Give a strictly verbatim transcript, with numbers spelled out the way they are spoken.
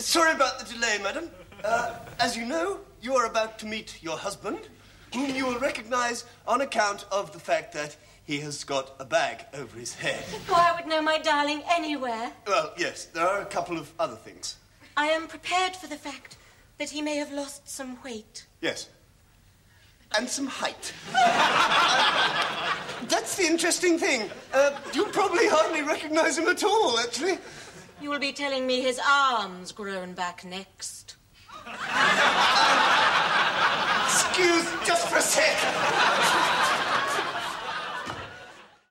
sorry about the delay, madam. Uh, as you know, you are about to meet your husband, whom you will recognize on account of the fact that he has got a bag over his head. Oh, I would know my darling anywhere. Well, yes, there are a couple of other things. I am prepared for the fact that he may have lost some weight. Yes. And some height. uh, that's the interesting thing. Uh, you'll probably hardly recognize him at all, actually. You will be telling me his arm's grown back next. Uh, excuse just for a sec.